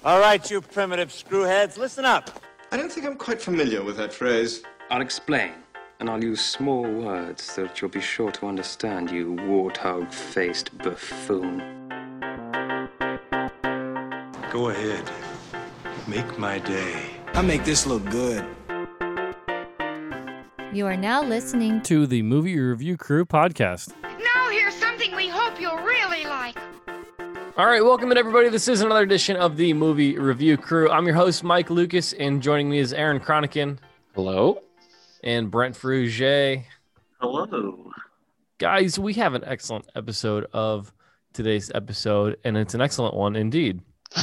All right, you primitive screwheads, listen up. I don't think I'm quite familiar with that phrase. I'll explain, and I'll use small words so that you'll be sure to understand, you warthog-faced buffoon. Go ahead. Make my day. I make this look good. You are now listening to the Movie Review Crew podcast. Now here's something we hope you'll really like. All right, welcome in, everybody. This is another edition of the Movie Review Crew. I'm your host, Mike Lucas, and joining me is Aaron Cronican. Hello. And Brent Fruget. Hello. Guys, we have an excellent episode of today's episode, and it's an excellent one indeed.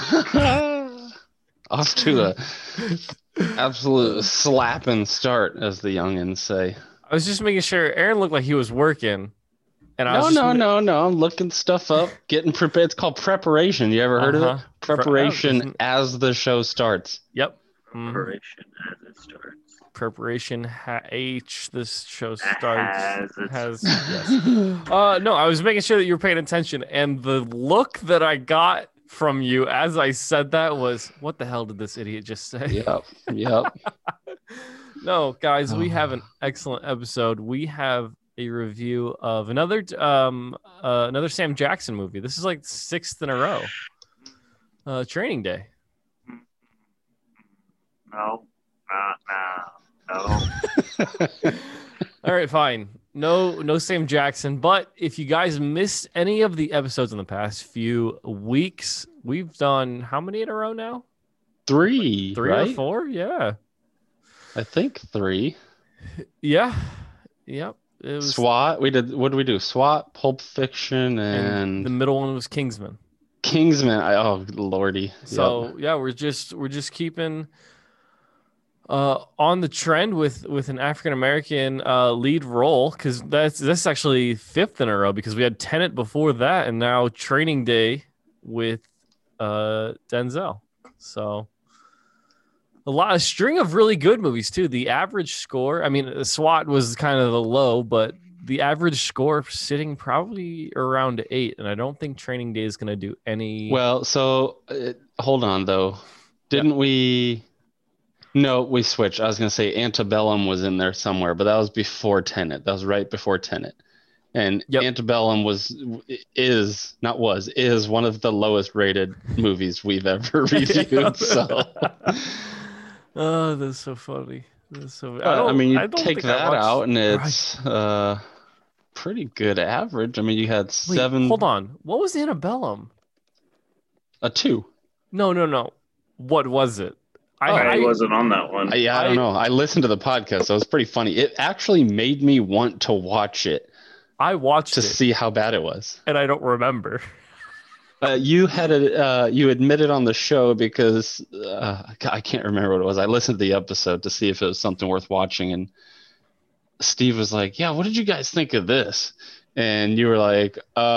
Off to a absolute slapping start, as the youngins say. I was just making sure Aaron looked like he was working. And No. I'm looking stuff up, getting prepared. It's called preparation. You ever heard of it? Preparation as the show starts. Yep. Preparation as it starts. Preparation this show starts. No, I was making sure that you were paying attention, and the look that I got from you as I said that was, what the hell did this idiot just say? Yep. No, guys, we have an excellent episode. We have a review of another Sam Jackson movie. This is like 6th in a row. Training Day. No. All right, fine. No Sam Jackson. But if you guys missed any of the episodes in the past few weeks, we've done how many in a row now? 3, right? Or 4? Yeah. I think 3. Yeah. Yep. It was SWAT. What did we do? SWAT, Pulp Fiction, and the middle one was Kingsman. Oh lordy. So yeah, we're just keeping on the trend with an African American lead role, because that's actually 5th in a row, because we had Tenet before that, and now Training Day with Denzel. So a string of really good movies too. The average score, I mean, SWAT was kind of the low, but the average score sitting probably around 8, and I don't think Training Day is going to do any. Well, so hold on though, didn't we? No, we switched. I was going to say Antebellum was in there somewhere, but that was before Tenet. That was right before Tenet. And Antebellum is one of the lowest rated movies we've ever reviewed. So. Oh, that's so funny. You take that out, and it's pretty good average. I mean, you had 7. Hold on. What was Antebellum? A 2. No. What was it? I wasn't on that one. I don't know. I listened to the podcast, so it was pretty funny. It actually made me want to watch it. I watched to see how bad it was, and I don't remember. You admitted on the show because I can't remember what it was. I listened to the episode to see if it was something worth watching, and Steve was like, "Yeah, what did you guys think of this?" And you were like,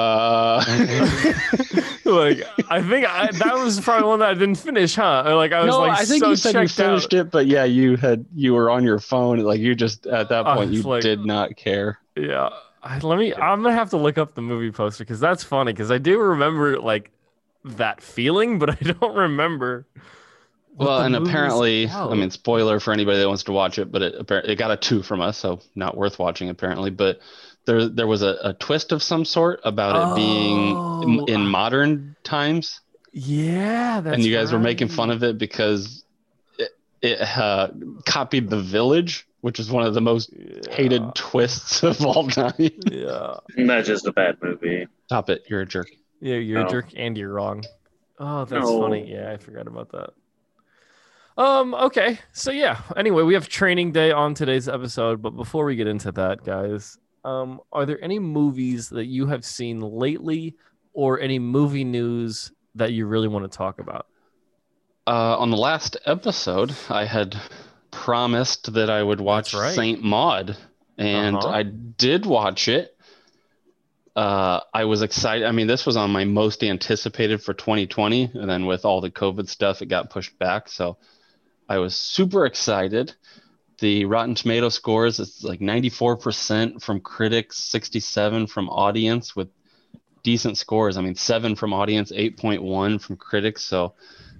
like, I think that was probably one that I didn't finish, huh? Or like, I think you said you finished it, but yeah, you were on your phone. Like, you just, at that point, you did not care. Yeah. I'm going to have to look up the movie poster, because that's funny, because I do remember like that feeling, but I don't remember. Well, and apparently, I mean, spoiler for anybody that wants to watch it, but it got a 2 from us, so not worth watching apparently. But there was a twist of some sort about it being in modern times. Yeah, that's and you guys were making fun of it because it copied The Village, which is one of the most hated twists of all time. Yeah, that's just a bad movie. Stop it! You're a jerk. Yeah, you're a jerk, and you're wrong. Oh, that's funny. Yeah, I forgot about that. Okay, so yeah. Anyway, we have Training Day on today's episode, but before we get into that, guys, are there any movies that you have seen lately, or any movie news that you really want to talk about? On the last episode, I had promised that I would watch Saint Maud, and I did watch it. I was excited. I mean, this was on my most anticipated for 2020, and then with all the COVID stuff, it got pushed back. So I was super excited. The Rotten Tomato scores, it's like 94% from critics, 67% from audience, with decent scores. I mean, 7 from audience, 8.1 from critics. So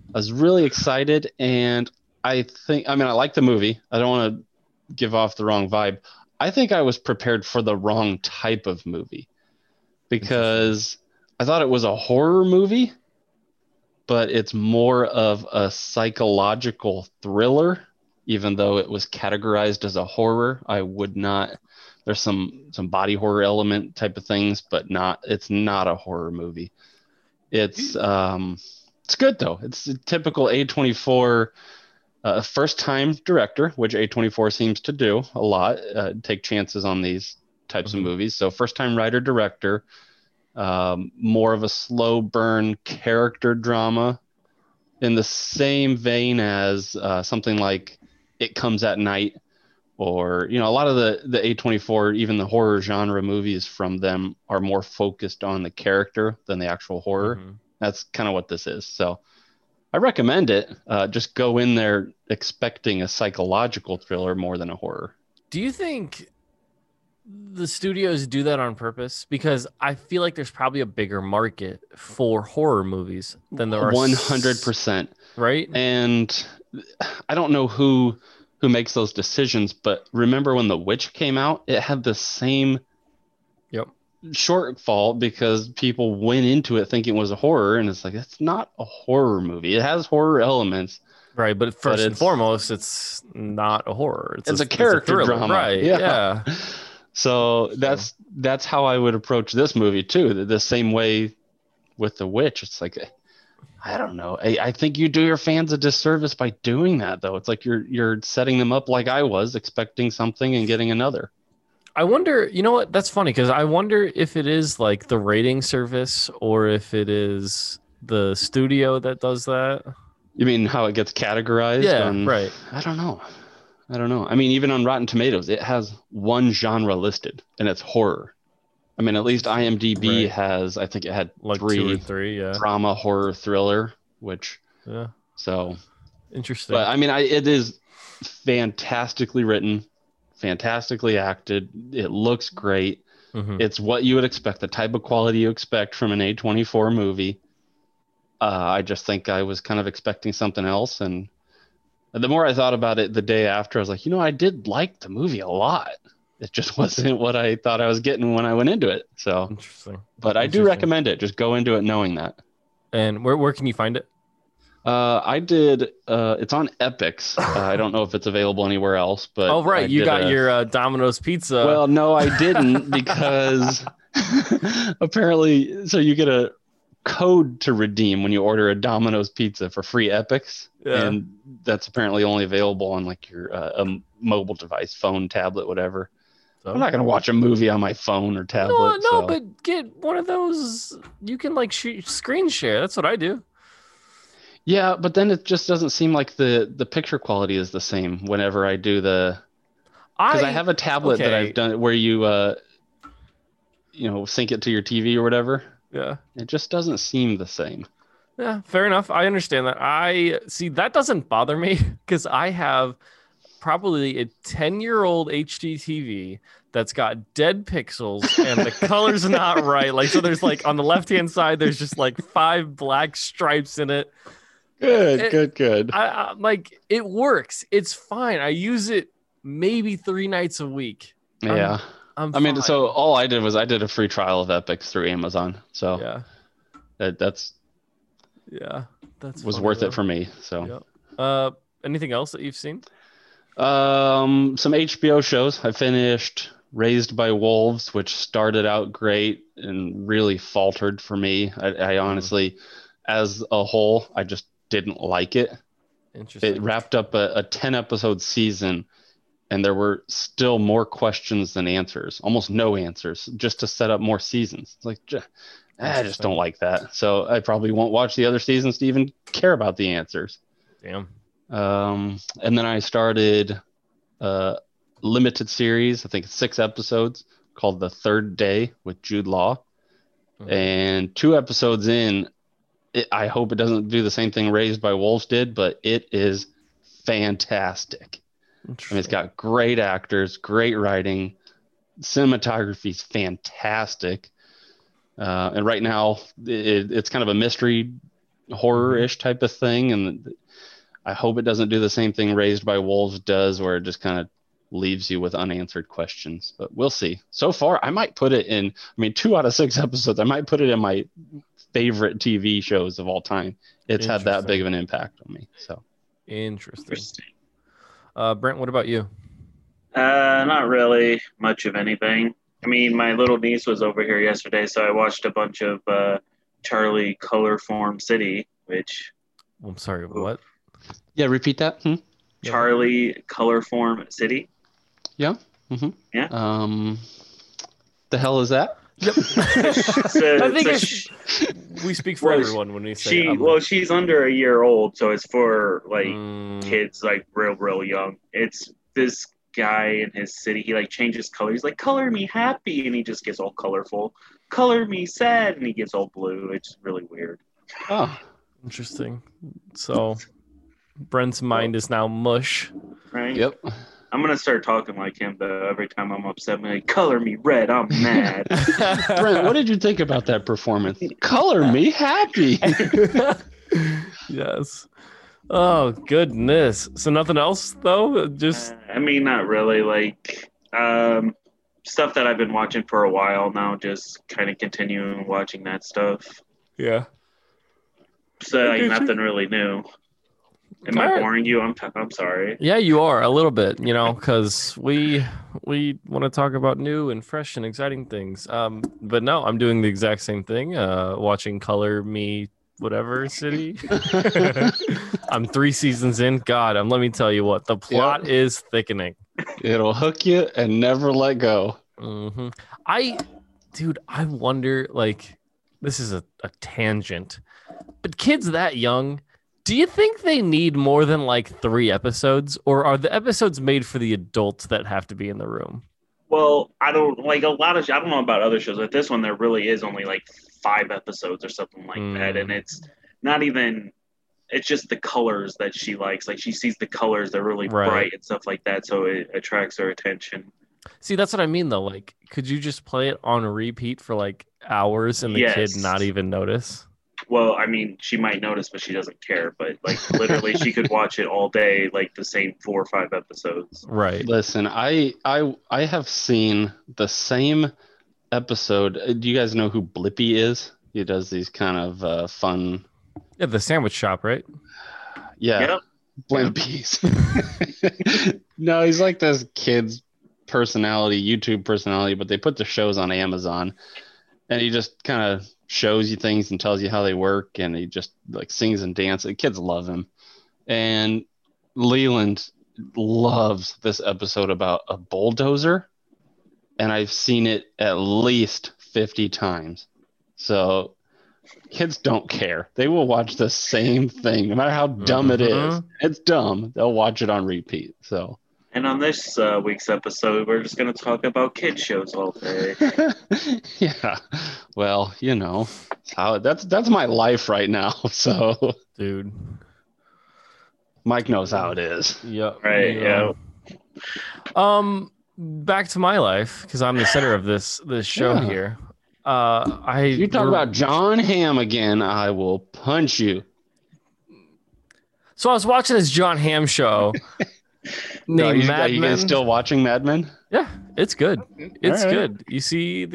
I was really excited, and I like the movie. I don't want to give off the wrong vibe. I think I was prepared for the wrong type of movie because I thought it was a horror movie, but it's more of a psychological thriller, even though it was categorized as a horror. I would not. There's some body horror element type of things, but it's not a horror movie. It's good though. It's a typical A24 first time director, which A24 seems to do a lot, take chances on these types of movies. So first time writer director, more of a slow burn character drama in the same vein as something like It Comes at Night, or a lot of the A24, even the horror genre movies from them are more focused on the character than the actual horror. That's kind of what this is. So I recommend it. Just go in there expecting a psychological thriller more than a horror. Do you think the studios do that on purpose? Because I feel like there's probably a bigger market for horror movies than there are. 100%. Right? And I don't know who makes those decisions, but remember when The Witch came out, it had the same shortfall because people went into it thinking it was a horror, and it's like, it's not a horror movie. It has horror elements, right? But first and foremost, it's not a horror. It's a character drama, right? Yeah. So that's how I would approach this movie too. The same way with The Witch. It's like, I don't know. I think you do your fans a disservice by doing that, though. It's like you're setting them up like I was, expecting something and getting another. I wonder, you know what? That's funny because I wonder if it is like the rating service or if it is the studio that does that. You mean how it gets categorized? Yeah, right. I don't know. I mean, even on Rotten Tomatoes, it has one genre listed, and it's horror. I mean, at least IMDb has, I think it had like three, yeah. Drama, horror, thriller, which, so. Interesting. But I mean, it is fantastically written, fantastically acted. It looks great. It's what you would expect, the type of quality you expect from an A24 movie. I just think I was kind of expecting something else. And the more I thought about it the day after, I was like, I did like the movie a lot. It just wasn't what I thought I was getting when I went into it. So interesting. But I do recommend it. Just go into it knowing that. And where can you find it? I did. It's on Epix. I don't know if it's available anywhere else, but oh right, you got your Domino's pizza. Well, no, I didn't because apparently, so you get a code to redeem when you order a Domino's pizza for free Epix, and that's apparently only available on like your a mobile device, phone, tablet, whatever. So? I'm not gonna watch a movie on my phone or tablet. No, but get one of those. You can like screen share. That's what I do. Yeah, but then it just doesn't seem like the picture quality is the same whenever I do because I have a tablet that I've done where you sync it to your TV or whatever. Yeah. It just doesn't seem the same. Yeah, fair enough. I understand that. I see that doesn't bother me because I have probably a 10-year-old HD TV that's got dead pixels and the color's not right. Like, so there's like on the left-hand side, there's just like 5 black stripes in it. Good. I like it works. It's fine. I use it maybe 3 nights a week. Yeah. I mean, so all I did was I did a free trial of Epix through Amazon. So yeah, that's was worth it for me. So anything else that you've seen? Some HBO shows. I finished Raised by Wolves, which started out great and really faltered for me. I honestly, as a whole, I just didn't like it. Interesting. It wrapped up a 10-episode season, and there were still more questions than answers, almost no answers, just to set up more seasons. It's like, I just don't like that. So I probably won't watch the other seasons to even care about the answers. Damn. And then I started a limited series, I think it's 6 episodes, called The Third Day with Jude Law. And 2 episodes in, I hope it doesn't do the same thing Raised by Wolves did, but it is fantastic. I mean, it's got great actors, great writing, cinematography is fantastic. And right now, it's kind of a mystery horror-ish type of thing, and I hope it doesn't do the same thing Raised by Wolves does, where it just kind of leaves you with unanswered questions. But we'll see. So far, I might put it in. I mean, 2 out of 6 episodes. I might put it in my favorite TV shows of all time. It's had that big of an impact on me. So interesting. Brent, what about you? Not really much of anything. I mean, my little niece was over here yesterday, so I watched a bunch of Charlie Colorform City, which... I'm sorry, what? Yeah, repeat that. Charlie Colorform City. Yeah. Mm-hmm. Yeah. The hell is that? Yep. I think we speak for everyone when we say she's under a year old, so it's for like kids like real young. It's this guy in his city. He like changes color. He's like, color me happy, and he just gets all colorful. Color me sad, and he gets all blue. It's really weird. Oh, interesting. So Brent's mind is now mush. Right. Yep. I'm gonna start talking like him though. Every time I'm upset, I'm like, color me red. I'm mad. Brent, what did you think about that performance? Color me happy. Yes. Oh goodness. So nothing else though? Just I mean, not really. Like stuff that I've been watching for a while now. Just kind of continuing watching that stuff. Yeah. So like nothing really new. Am I boring you? I'm sorry. Yeah, you are a little bit, because we want to talk about new and fresh and exciting things. But no, I'm doing the exact same thing. Watching Color Me Whatever City. I'm 3 seasons in. God, let me tell you what, the plot is thickening. It'll hook you and never let go. Mm-hmm. I wonder, like, this is a tangent, but kids that young, do you think they need more than like 3 episodes, or are the episodes made for the adults that have to be in the room? Well, I don't like a lot of. I don't know about other shows, but this one there really is only like 5 episodes or something like that, and it's not even. It's just the colors that she likes. Like she sees the colors; they're really bright and stuff like that, so it attracts her attention. See, that's what I mean, though. Like, could you just play it on repeat for like hours and the kid not even notice? Well, I mean, she might notice, but she doesn't care. But like, literally, she could watch it all day, like the same 4 or 5 episodes. Right. Listen, I have seen the same episode. Do you guys know who Blippi is? He does these kind of fun. Yeah, the sandwich shop, right? Yeah. Yep. Blimpies. No, he's like this kid's personality, YouTube personality, but they put the shows on Amazon, and he just kind of shows you things and tells you how they work, and he just like sings and dances. The kids love him. And Leland loves this episode about a bulldozer, and I've seen it at least 50 times. So kids don't care. They will watch the same thing no matter how dumb it is. It's dumb. They'll watch it on repeat. So and on this week's episode, we're just going to talk about kid shows all day. Yeah. Well, that's my life right now. So, dude, Mike knows how it is. Yeah. Right. Yeah. Back to my life, because I'm the center of this show here. You talk about John Hamm again, I will punch you. So I was watching this John Hamm show. Named Mad Men. Are you guys still watching Mad Men? Yeah, it's good. It's good. You see,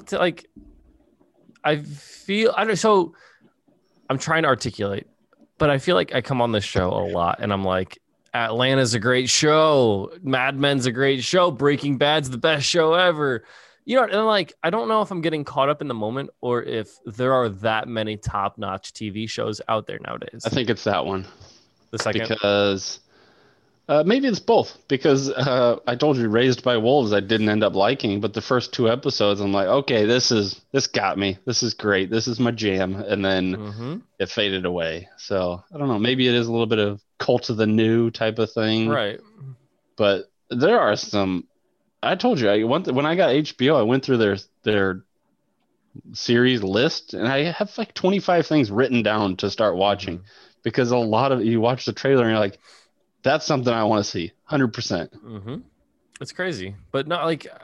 so I'm trying to articulate, but I feel like I come on this show a lot, and I'm like, Atlanta's a great show, Mad Men's a great show, Breaking Bad's the best show ever. And like, I don't know if I'm getting caught up in the moment or if there are that many top-notch TV shows out there nowadays. I think it's that one. The second, because. Maybe it's both, because I told you Raised by Wolves I didn't end up liking, but the first 2 episodes I'm like, okay, this got me. This is great. This is my jam. And then it faded away. So I don't know. Maybe it is a little bit of Cult of the New type of thing. Right. But there are some. I told you when I got HBO, I went through their series list, and I have like 25 things written down to start watching, because a lot of you watch the trailer and you're like, that's something I want to see, 100%. It's crazy, but not like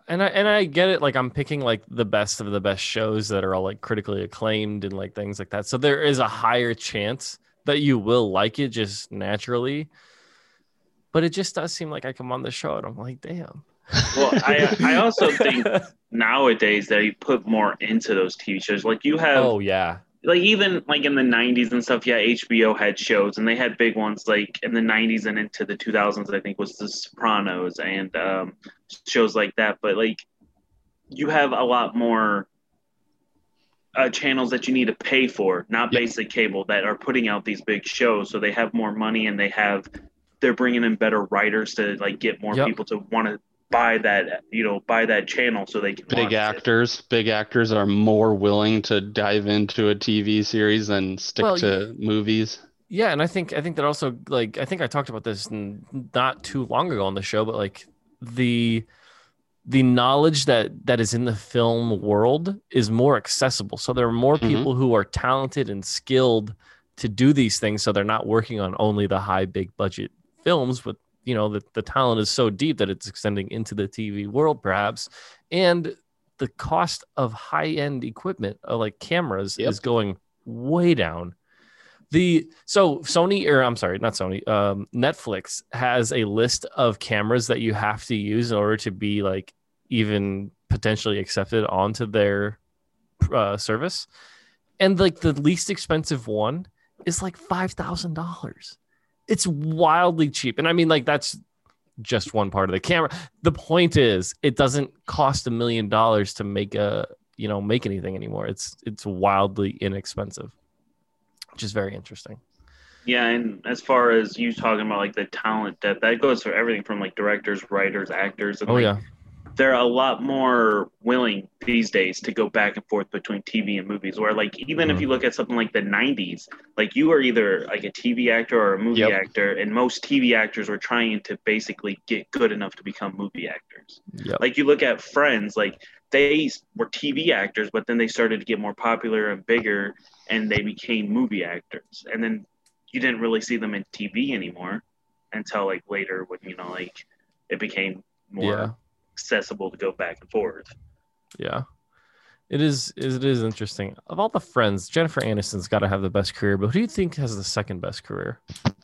And I get it. Like, I'm picking like the best of the best shows that are all like critically acclaimed and like things like that. So there is a higher chance that you will like it just naturally. But it just does seem like I come on the show and I'm like, damn. Well, I also think nowadays they put more into those TV shows. Like you have, oh yeah, like even like in the 90s and stuff. Yeah, HBO had shows and they had big ones. Like in the 90s and into the 2000s, I think was The Sopranos and shows like that. But like you have a lot more channels that you need to pay for, not basic cable, that are putting out these big shows. So they have more money and they're bringing in better writers to like get more people to want to buy that channel so they can big actors are more willing to dive into a TV series than stick to movies. Yeah, and I think that also, like, I think I talked about this not too long ago on the show, but like the knowledge that is in the film world is more accessible. So there are more people who are talented and skilled to do these things. So they're not working on only the high, big budget films, but you know, the talent is so deep that it's extending into the TV world, perhaps. And the cost of high-end equipment, like cameras, is going way down. Netflix has a list of cameras that you have to use in order to be like even potentially accepted onto their service. And like the least expensive one is like $5,000. It's wildly cheap. And I mean, like, that's just one part of the camera. The point is, it doesn't cost $1 million to make anything anymore. It's wildly inexpensive, which is very interesting. Yeah, and as far as you talking about like the talent depth, that goes for everything from like directors, writers, actors, and they're a lot more willing these days to go back and forth between TV and movies. Where like even if you look at something like the 90s, like you were either like a TV actor or a movie actor, and most TV actors were trying to basically get good enough to become movie actors. Like you look at Friends, like they were TV actors, but then they started to get more popular and bigger, and they became movie actors. And then you didn't really see them in TV anymore until like later when like it became more accessible to go back and forth. Yeah, it is interesting. Of all the Friends, Jennifer Aniston's got to have the best career, but who do you think has the second best career?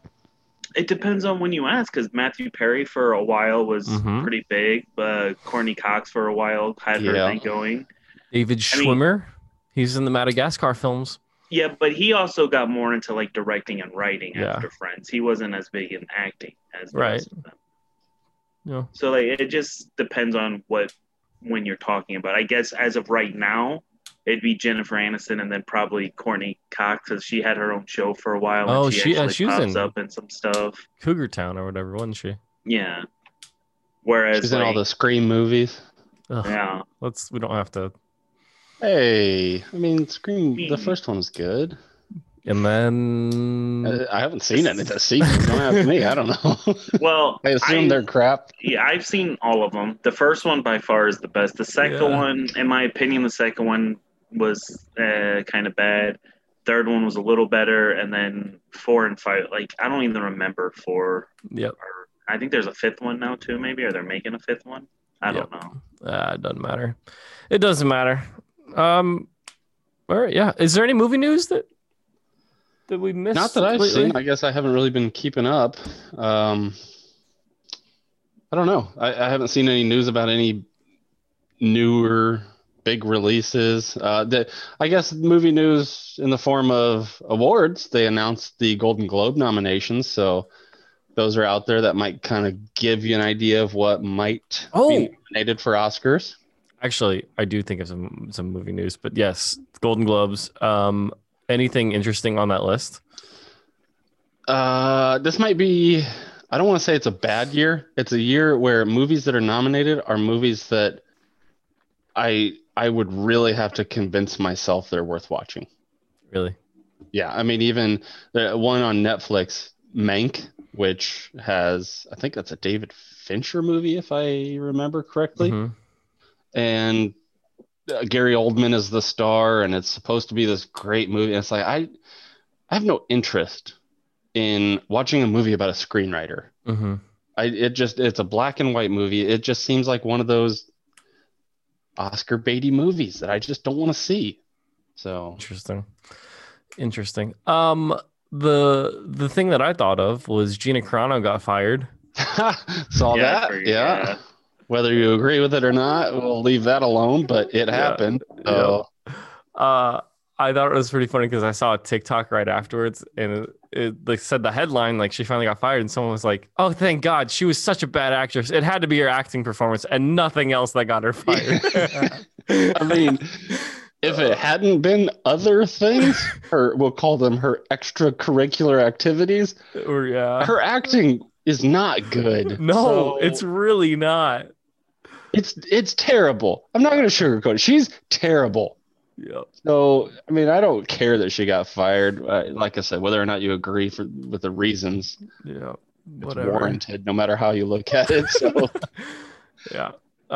It depends on when you ask, because Matthew Perry for a while was pretty big, but Courtney Cox for a while had her thing going. David Schwimmer, he's in the Madagascar films. Yeah, but he also got more into like directing and writing after Friends. He wasn't as big in acting as the rest of them. Yeah. So like it just depends on when you're talking about. I guess as of right now, it'd be Jennifer Aniston and then probably Courtney Cox, because she had her own show for a while. Oh, and she was pops up in some stuff. Cougar Town or whatever, wasn't she? Yeah. Whereas she's in all the Scream movies. Ugh. Yeah. We don't have to. Hey, I mean, Scream. The first one was good. And then I haven't seen any of the sequels. Don't ask me. I don't know. Well, I assume they're crap. Yeah, I've seen all of them. The first one by far is the best. The second one, in my opinion, was kind of bad. Third one was a little better, and then 4 and 5. Like I don't even remember 4. Yep. I think there's a 5th one now too. Maybe, or they're making a 5th one. I don't know. It doesn't matter. It doesn't matter. All right. Yeah. Is there any movie news that we missed? Not that I've seen. I guess I haven't really been keeping up. I don't know. I haven't seen any news about any newer big releases. I guess movie news in the form of awards. They announced the Golden Globe nominations, so those are out there that might kind of give you an idea of what might be nominated for Oscars. Actually, I do think of some movie news, but yes, Golden Globes. Anything interesting on that list? This might be, I don't want to say it's a bad year. It's a year where movies that are nominated are movies that I would really have to convince myself they're worth watching. Really? Yeah. I mean, even the one on Netflix, Mank, which has, I think that's a David Fincher movie, if I remember correctly. Mm-hmm. And Gary Oldman is the star, and it's supposed to be this great movie. And it's like, I have no interest in watching a movie about a screenwriter. Mm-hmm. It's a black and white movie. It just seems like one of those Oscar baity movies that I just don't want to see. So interesting. The thing that I thought of was Gina Carano got fired. Saw that. Yeah. Whether you agree with it or not, we'll leave that alone, but it happened. So. I thought it was pretty funny because I saw a TikTok right afterwards, and it like said the headline, like she finally got fired, and someone was like, "Oh, thank God, she was such a bad actress. It had to be her acting performance and nothing else that got her fired." I mean, if it hadn't been other things, we'll call them her extracurricular activities, her acting is not good. No, it's really not. It's terrible. I'm not going to sugarcoat it. She's terrible. Yeah. So, I mean, I don't care that she got fired. Like I said, whether or not you agree with the reasons, it's warranted, no matter how you look at it. So, yeah.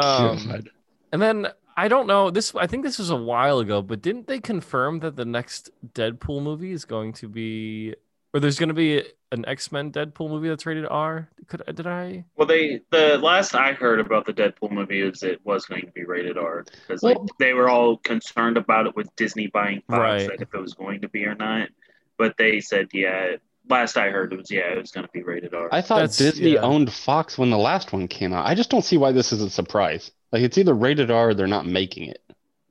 And then I don't know. I think this was a while ago, but didn't they confirm that the next Deadpool movie is going to be, or there's going to be an X-Men Deadpool movie that's rated R? Did I? Well, the last I heard about the Deadpool movie is it was going to be rated R because they were all concerned about it with Disney buying Fox, that if it was going to be or not. But they said, last I heard it was going to be rated R. I thought Disney owned Fox when the last one came out. I just don't see why this is a surprise. Like, it's either rated R or they're not making it.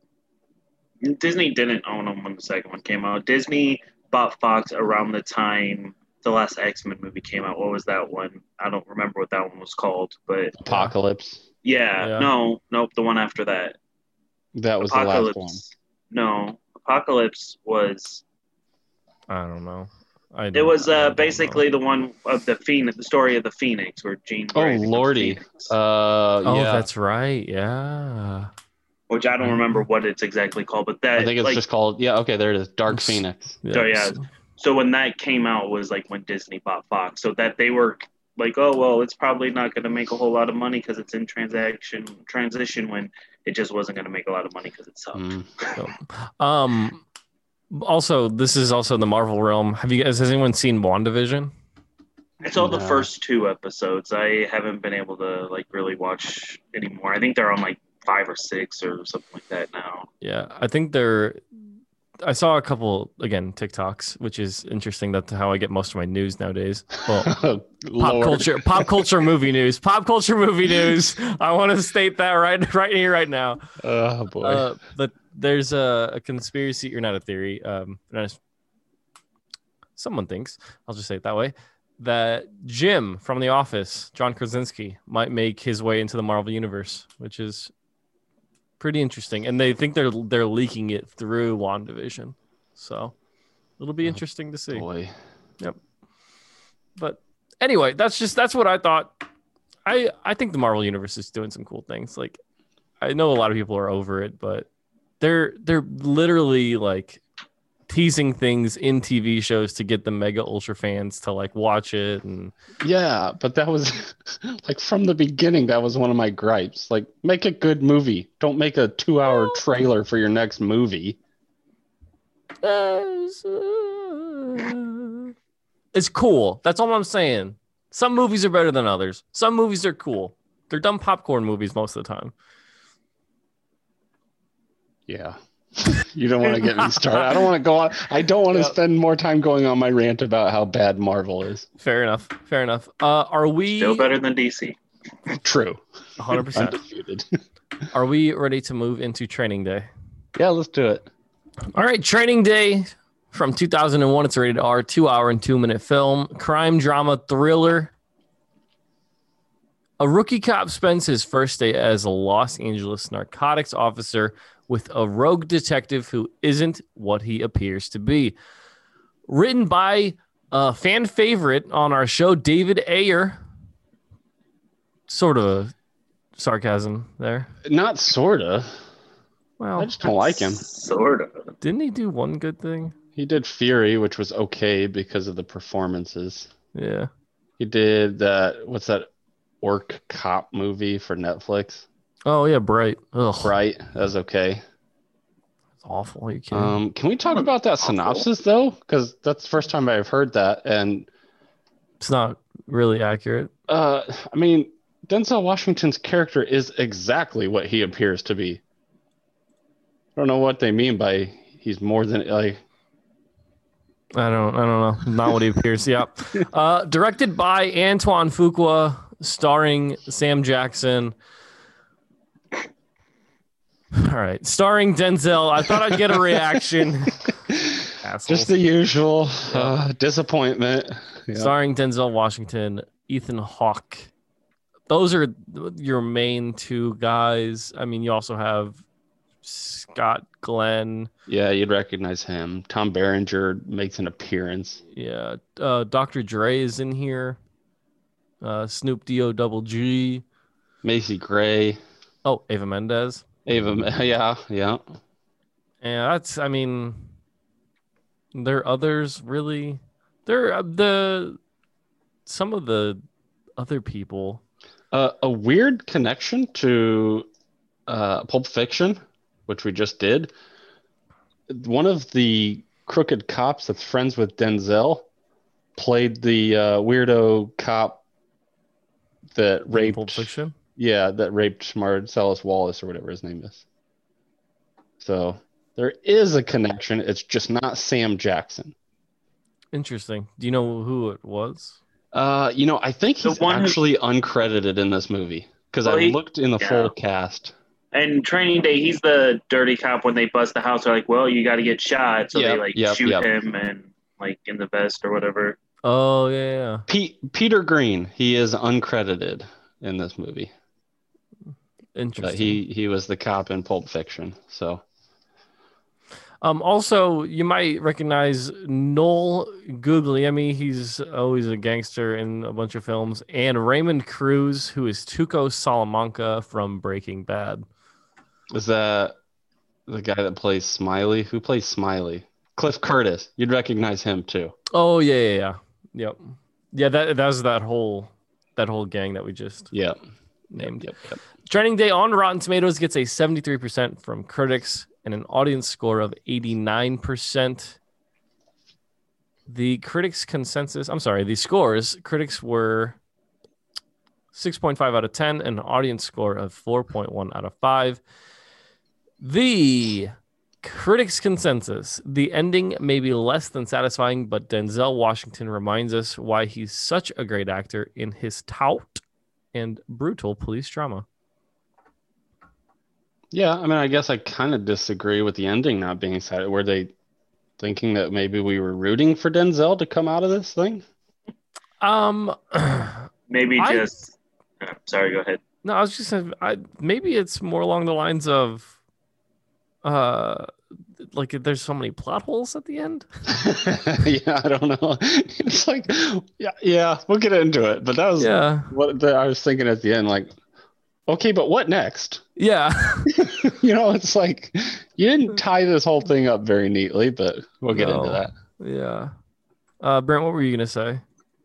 Disney didn't own them when the second one came out. Disney bought Fox around the time the last X-Men movie came out. What was that one? I don't remember what that one was called, but Apocalypse. Nope, the one after that. That was Apocalypse. The last one. No, Apocalypse was. I don't know. It was basically the one of the Phoenix, the story of the Phoenix, where Jean. Oh lordy! That's right. Yeah. Which I don't remember what it's exactly called, but that I think it's just called. Yeah. Okay. There it is. Dark Phoenix. Yeah. So when that came out was like when Disney bought Fox, so that they were like, oh well, it's probably not going to make a whole lot of money because it's in transition when it just wasn't going to make a lot of money because it sucked. Also, this is also in the Marvel realm. Has anyone seen WandaVision? I saw the first 2 episodes. I haven't been able to like really watch anymore. I think they're on like 5 or 6 or something like that now. Yeah, I think I saw a couple, again, TikToks, which is interesting. That's how I get most of my news nowadays. Well, pop culture movie news. Pop culture movie news. I want to state that right here, right now. Oh, boy. But there's a conspiracy, or not a theory. Someone thinks, I'll just say it that way, that Jim from The Office, John Krasinski, might make his way into the Marvel Universe, which is pretty interesting, and they think they're leaking it through WandaVision, so it'll be interesting to see. Boy. Yep. But anyway, that's what I thought. I think the Marvel Universe is doing some cool things. Like, I know a lot of people are over it, but they're literally like teasing things in TV shows to get the mega ultra fans to like watch it. And yeah, but that was like from the beginning, that was one of my gripes. Like, make a good movie. Don't make a 2-hour trailer for your next movie. It's cool. That's all I'm saying. Some movies are better than others. Some movies are cool. They're dumb popcorn movies most of the time. Yeah. You don't want to get me started. I don't want to go on. I don't want to spend more time going on my rant about how bad Marvel is. Fair enough. Are we still better than DC? True. 100%. Undefeated. Are we ready to move into Training Day? Yeah, let's do it. All right, Training Day from 2001. It's a rated R, 2-hour and 2-minute film, crime drama thriller. A rookie cop spends his first day as a Los Angeles narcotics officer with a rogue detective who isn't what he appears to be. Written by a fan favorite on our show, David Ayer. Sort of sarcasm there. Not sorta. Well, I just don't like him. Sorta. Didn't he do one good thing? He did Fury, which was okay because of the performances. Yeah. He did what's that orc cop movie for Netflix? Oh yeah, Bright. Ugh. Bright. That was okay. It's awful. Are you kidding? Can we talk about that synopsis though? Because that's the first time I've heard that, and it's not really accurate. I mean, Denzel Washington's character is exactly what he appears to be. don't know what they mean by he's more than like. I don't know. Not what he appears. Yeah. Directed by Antoine Fuqua, starring Sam Jackson. All right, starring Denzel. I thought I'd get a reaction. Just the usual disappointment. Yep. Starring Denzel Washington, Ethan Hawke. Those are your main two guys. I mean, you also have Scott Glenn. Yeah, you'd recognize him. Tom Berenger makes an appearance. Yeah, Dr. Dre is in here. Snoop D-O double G. Macy Gray. Oh, Eva Mendes. Yeah. And that's, I mean, there are others really. There are some of the other people. A weird connection to Pulp Fiction, which we just did. One of the crooked cops that's friends with Denzel played the weirdo cop that raped Pulp Fiction. Yeah, that raped Marcellus Wallace or whatever his name is. So there is a connection. It's just not Sam Jackson. Interesting. Do you know who it was? I think he's actually uncredited in this movie because I looked in the full cast. And Training Day, he's the dirty cop. When they bust the house, they're like, "Well, you got to get shot," so they shoot him and like in the vest or whatever. Oh yeah. Peter Green, he is uncredited in this movie. Interesting. He was the cop in Pulp Fiction. So. Also, you might recognize Noel Guglielmi. He's always a gangster in a bunch of films. And Raymond Cruz, who is Tuco Salamanca from Breaking Bad. Is that the guy that plays Smiley? Who plays Smiley? Cliff Curtis. You'd recognize him too. Oh yeah. Yep. Yeah, that was that whole gang that we just named. Yep. Training Day on Rotten Tomatoes gets a 73% from critics and an audience score of 89%. The scores, critics were 6.5 out of 10 and an audience score of 4.1 out of 5. The critics' consensus, the ending may be less than satisfying, but Denzel Washington reminds us why he's such a great actor in his taut and brutal police drama. Yeah, I mean, I guess I kind of disagree with the ending not being sad. Were they thinking that maybe we were rooting for Denzel to come out of this thing? Maybe just. Sorry, go ahead. No, I was just saying, maybe it's more along the lines of, like there's so many plot holes at the end. Yeah, I don't know. It's like, yeah, we'll get into it. But that was what I was thinking at the end. Like, okay, but what next? Yeah. It's like you didn't tie this whole thing up very neatly, but we'll get into that. Yeah. Brent, what were you going to say?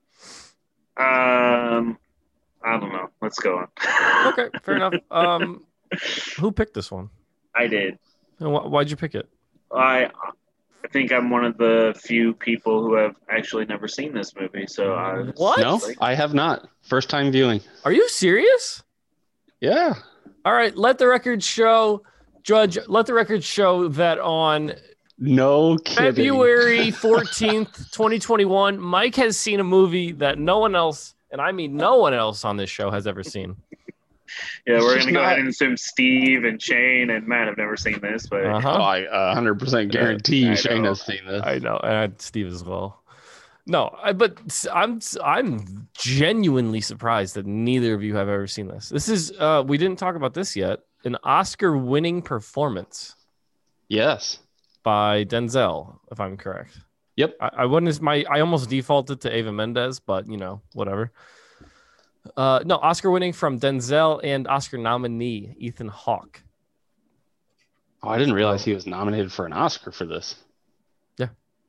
I don't know. Let's go on. Okay, fair enough. Who picked this one? I did. And why'd you pick it? I think I'm one of the few people who have actually never seen this movie. So what? No, I have not. First time viewing. Are you serious? Yeah. All right. Let the record show, Judge. Let the record show that on February 14th, 2021, Mike has seen a movie that no one else, and I mean no one else on this show, has ever seen. Yeah, we're going to go ahead and assume Steve and Shane and Matt have never seen this, but I 100% guarantee Shane has seen this. I know, and Steve as well. No, but I'm genuinely surprised that neither of you have ever seen this. This is we didn't talk about this yet. An Oscar-winning performance. Yes, by Denzel, if I'm correct. Yep. I almost defaulted to Eva Mendes, but whatever. No, Oscar winning from Denzel and Oscar nominee Ethan Hawke. Oh, I didn't realize he was nominated for an Oscar for this. Yeah.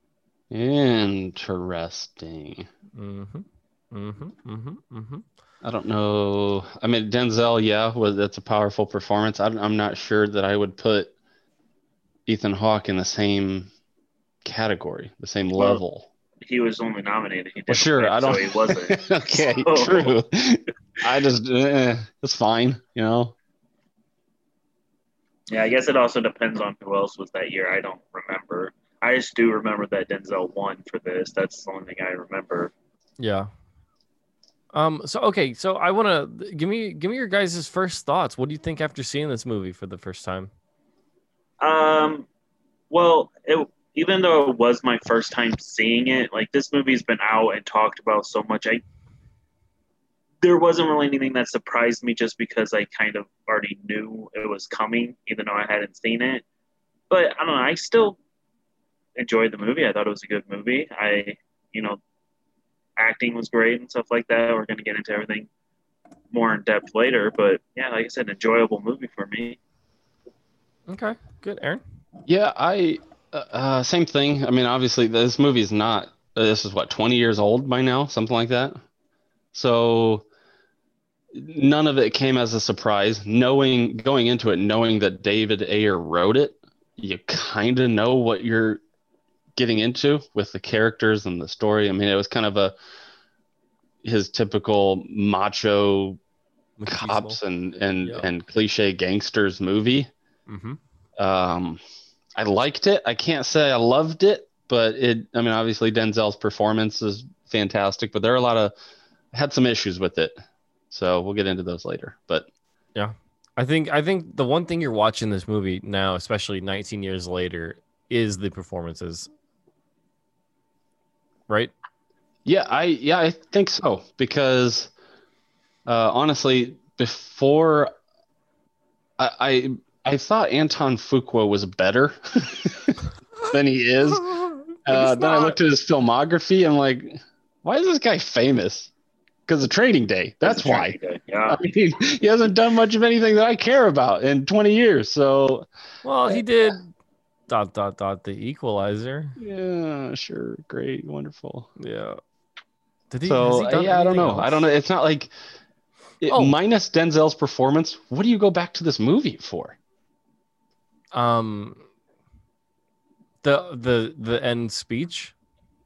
Interesting. I don't know. I mean, Denzel, that's a powerful performance. I'm not sure that I would put Ethan Hawke in the same category, the same level. He was only nominated. Sure, I don't. So he wasn't. Okay, true. I just, it's fine, Yeah, I guess it also depends on who else was that year. I don't remember. I just do remember that Denzel won for this. That's the only thing I remember. Yeah. So okay, so I want to give me your guys' first thoughts. What do you think after seeing this movie for the first time? Well, even though it was my first time seeing it, like this movie's been out and talked about so much, there wasn't really anything that surprised me just because I kind of already knew it was coming, even though I hadn't seen it. But I don't know, I still enjoyed the movie. I thought it was a good movie. Acting was great and stuff like that. We're going to get into everything more in depth later, but yeah, like I said, enjoyable movie for me. Okay, good. Aaron? Yeah, same thing. I mean, obviously this movie is not, this is what, 20 years old by now, something like that. So none of it came as a surprise. Going into it, knowing that David Ayer wrote it, you kind of know what you're getting into with the characters and the story. I mean, it was kind of his typical macho cops and cliche gangsters movie. Mm-hmm. I liked it. I can't say I loved it, but obviously Denzel's performance is fantastic, but there are had some issues with it. So we'll get into those later, but yeah, I think the one thing you're watching this movie now, especially 19 years later, is the performances. Right? Yeah, I think so, because honestly, before I thought Anton Fuqua was better than he is. Then I looked at his filmography. I'm like, why is this guy famous? Because of Training Day. That's why. Day. Yeah. I mean, he hasn't done much of anything that I care about in 20 years. So, well, he did ... The Equalizer. Yeah, sure, great, wonderful. Yeah. Did he? So I don't know. Else? I don't know. It's not like minus Denzel's performance. What do you go back to this movie for? The end speech.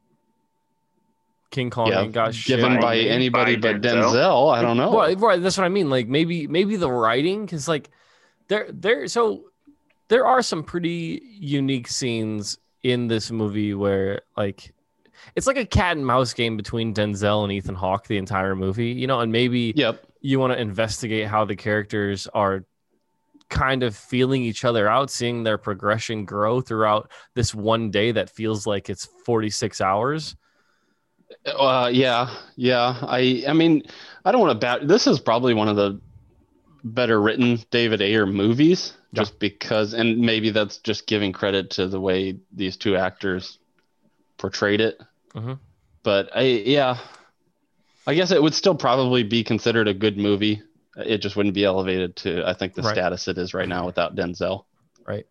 King Kong ain't got given shit by anybody but Denzel. I don't know. Right. That's what I mean. Like maybe the writing, because like there are some pretty unique scenes in this movie where like it's like a cat and mouse game between Denzel and Ethan Hawke the entire movie, and maybe you want to investigate how the characters are kind of feeling each other out, seeing their progression grow throughout this one day that feels like it's 46 hours. Yeah. I mean, I don't want to this is probably one of the better written David Ayer movies, just because, and maybe that's just giving credit to the way these two actors portrayed it. Mm-hmm. But I guess it would still probably be considered a good movie. It just wouldn't be elevated to, I think, the status it is right now without Denzel. Right.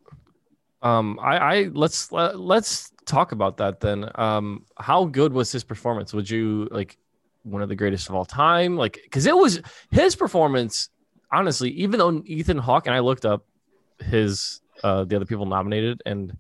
Let's talk about that then. How good was his performance? Would you like one of the greatest of all time? Like, because it was his performance. Honestly, even though Ethan Hawke, and I looked up the other people nominated, and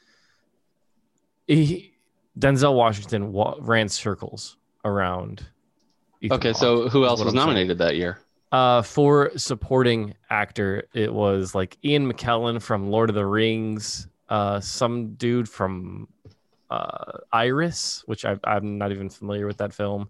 Denzel Washington ran circles around Ethan Hawke, so who else was nominated that year? For supporting actor, it was like Ian McKellen from Lord of the Rings, some dude from Iris, which I'm not even familiar with that film.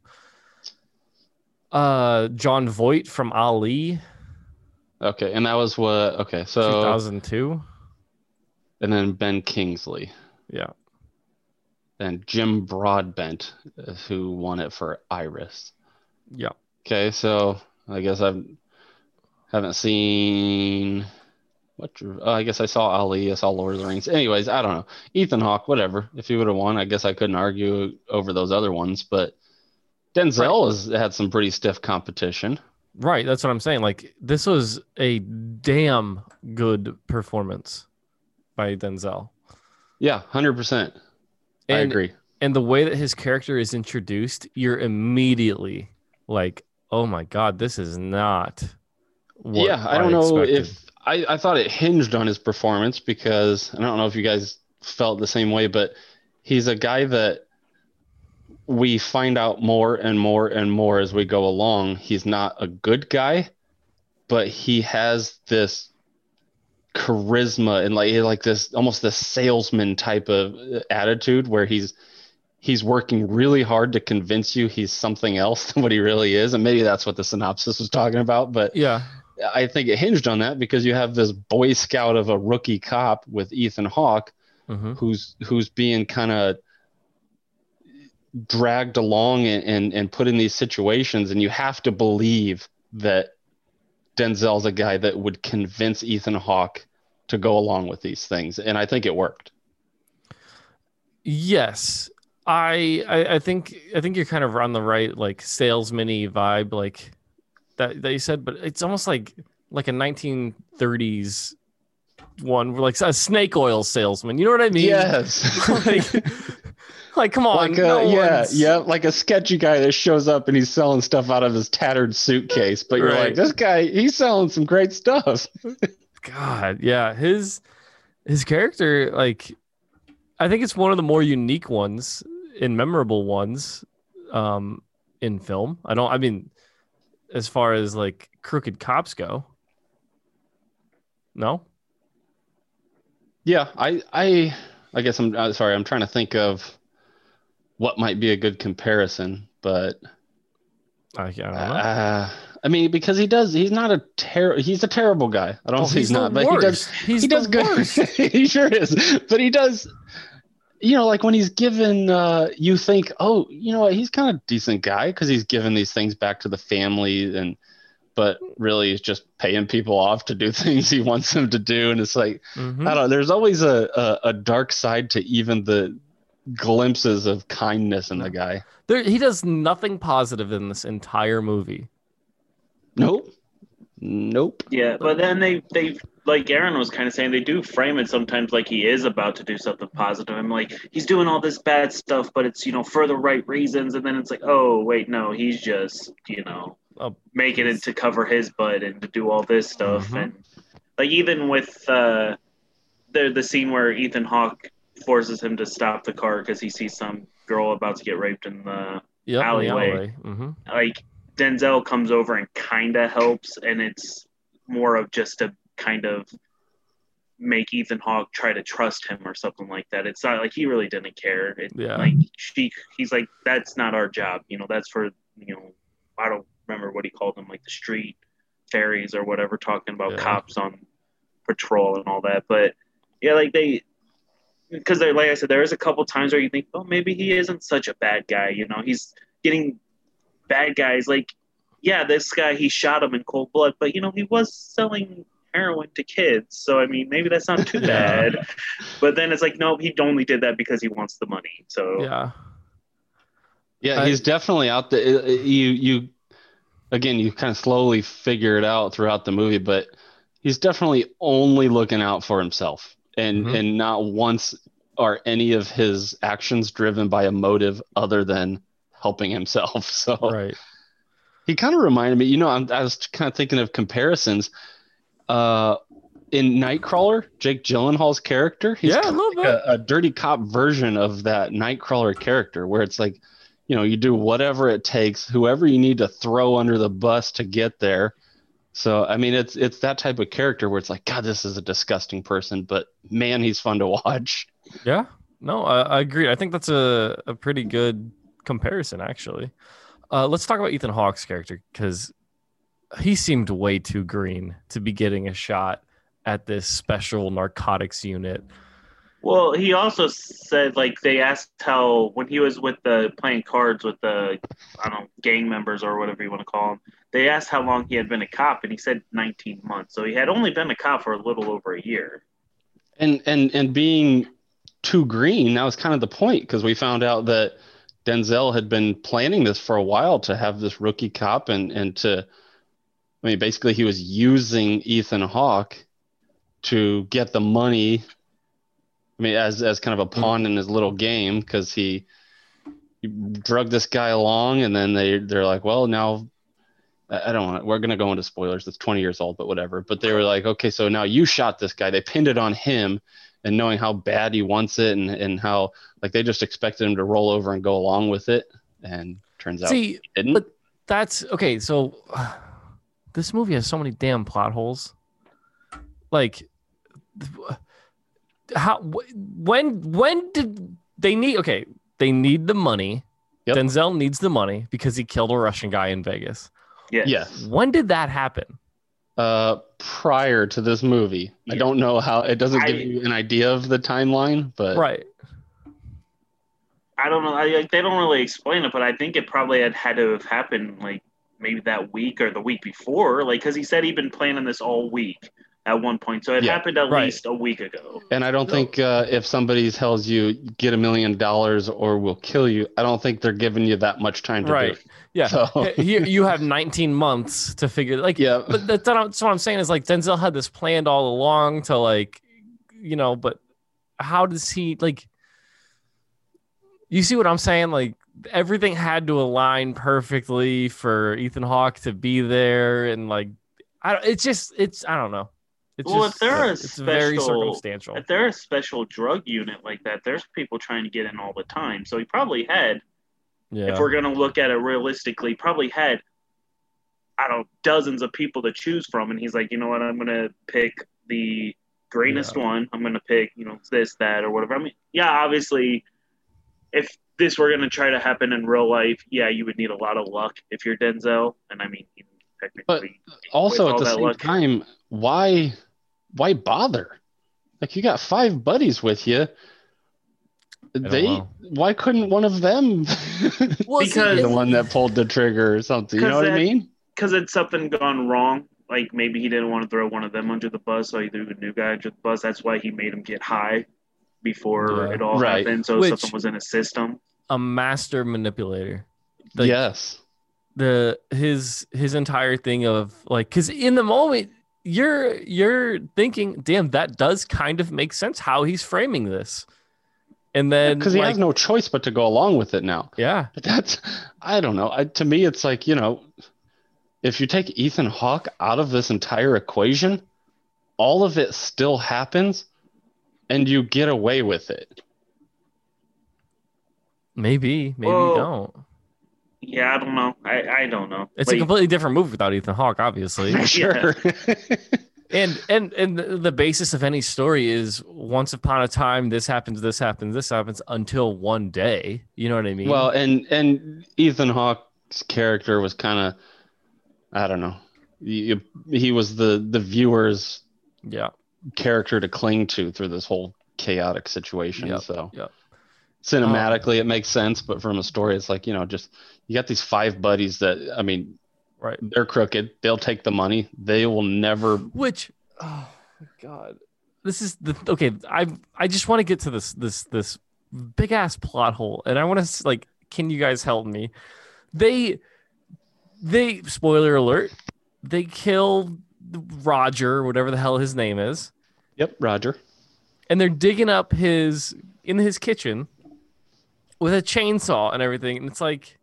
John Voight from Ali. Okay, and that was what? Okay, so 2002. And then Ben Kingsley. Yeah. And Jim Broadbent, who won it for Iris. Yeah. Okay, so I guess I haven't seen I guess I saw Ali. I saw Lord of the Rings. Anyways, I don't know. Ethan Hawke, whatever. If he would have won, I guess I couldn't argue over those other ones. But Denzel has had some pretty stiff competition. Right, that's what I'm saying. Like, this was a damn good performance by Denzel. Yeah, 100%. I agree. And the way that his character is introduced, you're immediately like, oh my God, this is not what I don't know if I thought it hinged on his performance, because I don't know if you guys felt the same way, but he's a guy that we find out more and more and more as we go along. He's not a good guy, but he has this charisma and like this almost this salesman type of attitude where he's working really hard to convince you he's something else than what he really is. And maybe that's what the synopsis was talking about. But yeah, I think it hinged on that because you have this Boy Scout of a rookie cop with Ethan Hawke, who's being kind of dragged along and put in these situations. And you have to believe that Denzel's a guy that would convince Ethan Hawke to go along with these things. And I think it worked. Yes. I think you're kind of on the right, like salesman-y vibe, like that you said, but it's almost like a 1930s one, like a snake oil salesman. You know what I mean? Yes. like come on. Like a sketchy guy that shows up and he's selling stuff out of his tattered suitcase, but you're like, this guy, he's selling some great stuff. God, yeah, his character, like, I think it's one of the more unique ones and memorable ones in film. I mean, as far as like crooked cops go. No? Yeah, I guess I'm sorry. I'm trying to think of what might be a good comparison, but I don't know. I mean, because he's not he's a terrible guy. I don't say he's not, but he does good. He sure is, but he does. Like when he's given, you think, oh, he's kind of decent guy because he's given these things back to the family, but really he's just paying people off to do things he wants them to do. And it's like, I don't know, there's always a dark side to even the glimpses of kindness in the guy. He does nothing positive in this entire movie. Nope. Yeah, but then they like Aaron was kind of saying, they do frame it sometimes like he is about to do something positive. I'm like, he's doing all this bad stuff, but it's for the right reasons. And then it's like, oh wait, no, he's just making it to cover his butt and to do all this stuff. And like even with the scene where Ethan Hawke forces him to stop the car because he sees some girl about to get raped in the alleyway. Like Denzel comes over and kind of helps, and it's more of just to kind of make Ethan Hawke try to trust him or something like that. It's not like he really didn't care. Like he's like, that's not our job. That's for, I don't remember what he called them, like the street fairies or whatever, talking about cops on patrol and all that. But yeah, like because like I said, there is a couple times where you think, oh, maybe he isn't such a bad guy. He's getting bad guys. Like, yeah, this guy, he shot him in cold blood, but he was selling heroin to kids. So, I mean, maybe that's not too bad. But then it's like, no, he only did that because he wants the money. So, yeah, he's definitely out there. You kind of slowly figure it out throughout the movie, but he's definitely only looking out for himself. And not once are any of his actions driven by a motive other than helping himself. So he kind of reminded me, I was kind of thinking of comparisons. In Nightcrawler, Jake Gyllenhaal's character, he's a dirty cop version of that Nightcrawler character, where it's like, you do whatever it takes, whoever you need to throw under the bus to get there. So, I mean, it's that type of character where it's like, God, this is a disgusting person, but man, he's fun to watch. Yeah, no, I agree. I think that's a pretty good comparison, actually. Let's talk about Ethan Hawke's character, because he seemed way too green to be getting a shot at this special narcotics unit. Well, he also said, like, they asked how, when he was playing cards with the, I don't know, gang members or whatever you want to call them, they asked how long he had been a cop, and he said 19 months. So he had only been a cop for a little over a year. And being too green, that was kind of the point, because we found out that Denzel had been planning this for a while to have this rookie cop and to, I mean, basically he was using Ethan Hawke to get the money. I mean, as kind of a pawn in his little game, because he drugged this guy along, and then they're like, well, now I don't want. We're gonna go into spoilers. It's 20 years old, but whatever. But they were like, okay, so now you shot this guy. They pinned it on him, and knowing how bad he wants it, and how like they just expected him to roll over and go along with it, and turns out he didn't. But that's okay. So this movie has so many damn plot holes. Like, when did they need? Okay, they need the money. Yep. Denzel needs the money because he killed a Russian guy in Vegas. Yes. When did that happen? Prior to this movie. Yeah. I don't know how. It doesn't give you an idea of the timeline, but right. I don't know. They don't really explain it, but I think it probably had to have happened like maybe that week or the week before, like because he said he'd been planning this all week at one point, so it happened at least a week ago. And I don't think if somebody tells you get $1 million or we'll kill you, I don't think they're giving you that much time to do it. Yeah, so. you have 19 months to figure. Like, yeah, but that's what I'm saying is like Denzel had this planned all along to like, but how does he like? You see what I'm saying? Like everything had to align perfectly for Ethan Hawke to be there, and like, I don't know. It's very circumstantial. If they're a special drug unit like that, there's people trying to get in all the time. So he probably had, if we're going to look at it realistically, probably had, dozens of people to choose from. And he's like, you know what, I'm going to pick the greenest one. I'm going to pick, this, that, or whatever. I mean, obviously, if this were going to try to happen in real life, you would need a lot of luck if you're Denzel. And I mean, technically. But also at the same time, why bother? Like you got 5 buddies with you. Why couldn't one of them because the one that pulled the trigger or something? You know what I mean? Because it's something gone wrong. Like maybe he didn't want to throw one of them under the bus, so he threw a new guy under the bus. That's why he made him get high before it all happened. So something was in his system. A master manipulator. Like, yes. His entire thing of like, because in the moment you're thinking, damn, that does kind of make sense how he's framing this, and then because he has no choice but to go along with it now. Yeah, but that's I don't know. To me, it's like if you take Ethan Hawke out of this entire equation, all of it still happens, and you get away with it. Maybe you don't. Yeah, I don't know. I don't know. It's a completely different movie without Ethan Hawke, obviously. Sure. and the basis of any story is once upon a time, this happens until one day. You know what I mean? Well, and Ethan Hawke's character was kind of, I don't know. He was the viewer's character to cling to through this whole chaotic situation. Cinematically, it makes sense, but from a story, it's like, just you got these 5 buddies that, I mean, they're crooked. They'll take the money. They will never. Which, oh my God, this is okay. I just want to get to this big ass plot hole, and I want to like, can you guys help me? They spoiler alert, they kill Roger, whatever the hell his name is. Yep, Roger. And they're digging up in his kitchen with a chainsaw and everything, and it's like,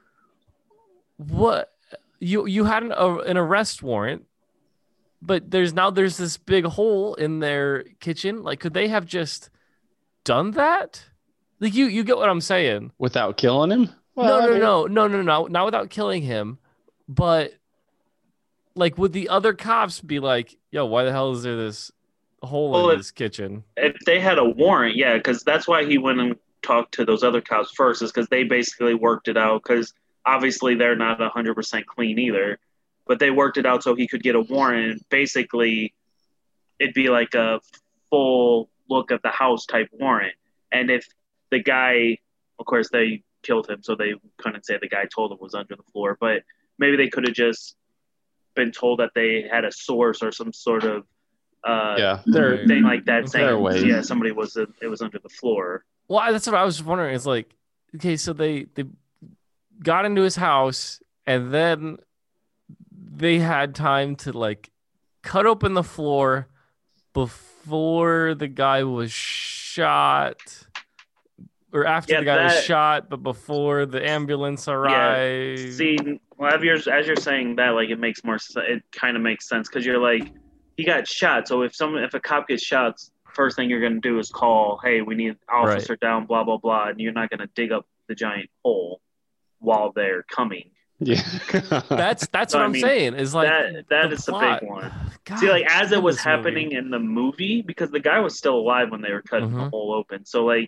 what? You had an arrest warrant, but there's this big hole in their kitchen. Like, could they have just done that? Like, you get what I'm saying? Without killing him? Well, no, not without killing him, but like, would the other cops be like, yo, why the hell is there this hole in this kitchen? If they had a warrant, because that's why he went and talked to those other cops first, is because they basically worked it out, because obviously they're not 100% clean either, but they worked it out so he could get a warrant. Basically, it'd be like a full look of the house type warrant. And if the guy, of course, they killed him, so they couldn't say the guy told them was under the floor, but maybe they could have just been told that they had a source or some sort of thing like that saying, somebody it was under the floor. Well, that's what I was wondering. Is like, okay, so they got into his house, and then they had time to like cut open the floor before the guy was shot, or after the guy was shot, but before the ambulance arrived. Yeah. See, well, as you're saying that, like, it makes more sense. It kind of makes sense because you're like, he got shot. So if a cop gets shot, first thing you're going to do is call, hey, we need officer down, blah, blah, blah. And you're not going to dig up the giant hole while they're coming. Yeah. that's what I'm saying. Is like that is the big one. God, See, like as it was this happening movie. in the movie, because the guy was still alive when they were cutting the hole open. So like,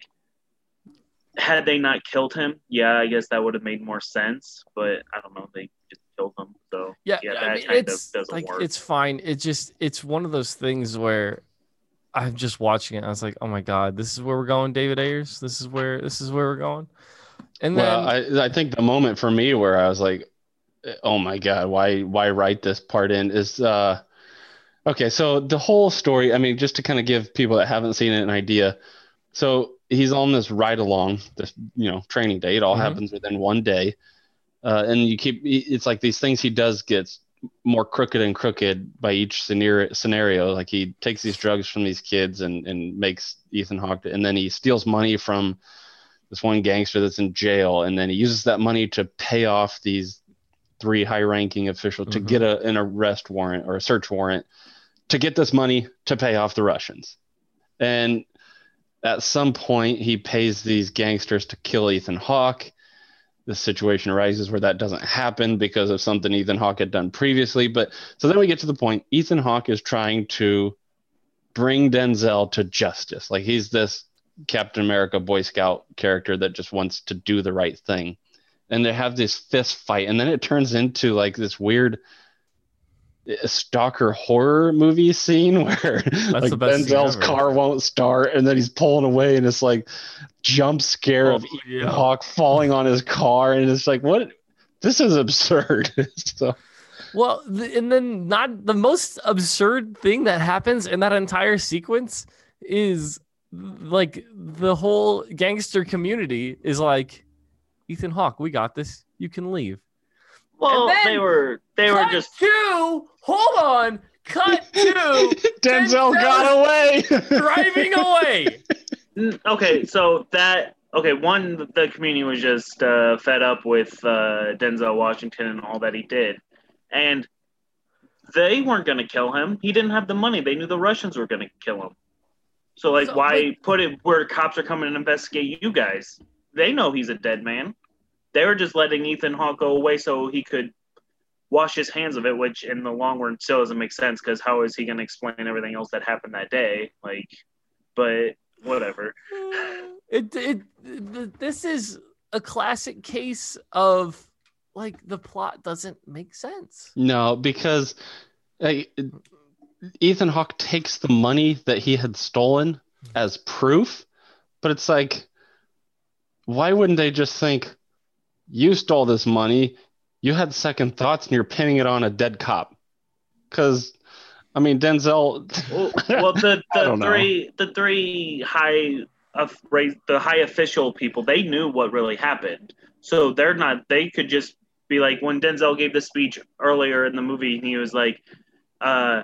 had they not killed him, yeah, I guess that would have made more sense. But I don't know, they just killed him. So Yeah, that I mean, kind of it's doesn't like work. it's fine. It's one of those things where I'm just watching it. I was like, oh my God, this is where we're going, David Ayers. This is where we're going. And then I think the moment for me where I was like, oh my God, why write this part in is okay. So the whole story, I mean, just to kind of give people that haven't seen it an idea. So he's on this ride along, this training day. It all happens within one day, and it's like these things he does gets more crooked and crooked by each scenario. Like he takes these drugs from these kids and makes Ethan Hawke, and then he steals money from this one gangster that's in jail, and then he uses that money to pay off these 3 high-ranking officials to get an arrest warrant or a search warrant to get this money to pay off the Russians. And at some point, he pays these gangsters to kill Ethan Hawke. The situation arises where that doesn't happen because of something Ethan Hawke had done previously. But so then we get to the point, Ethan Hawke is trying to bring Denzel to justice. Like he's this Captain America Boy Scout character that just wants to do the right thing. And they have this fist fight. And then it turns into like this weird stalker horror movie scene where like Denzel's car won't start and then he's pulling away and it's like jump scare of Ethan Hawke falling on his car. And it's like, what? This is absurd. So. Well, and then not the most absurd thing that happens in that entire sequence is like the whole gangster community is like, Ethan Hawke, we got this. You can leave. Well, they were just hold on. Cut to Denzel got away. Driving away. Okay, so the community was just fed up with Denzel Washington and all that he did. And they weren't going to kill him. He didn't have the money. They knew the Russians were going to kill him. So why put it where cops are coming and investigate you guys? They know he's a dead man. They were just letting Ethan Hawke go away so he could wash his hands of it, which in the long run still doesn't make sense because how is he going to explain everything else that happened that day? Like, but whatever. This is a classic case of like the plot doesn't make sense. No, because Ethan Hawke takes the money that he had stolen as proof, but it's like, why wouldn't they just think, you stole this money, you had second thoughts, and you're pinning it on a dead cop? Because, I mean, Denzel. Well, the three high official people, they knew what really happened, so they could just be like, when Denzel gave the speech earlier in the movie, he was like, LA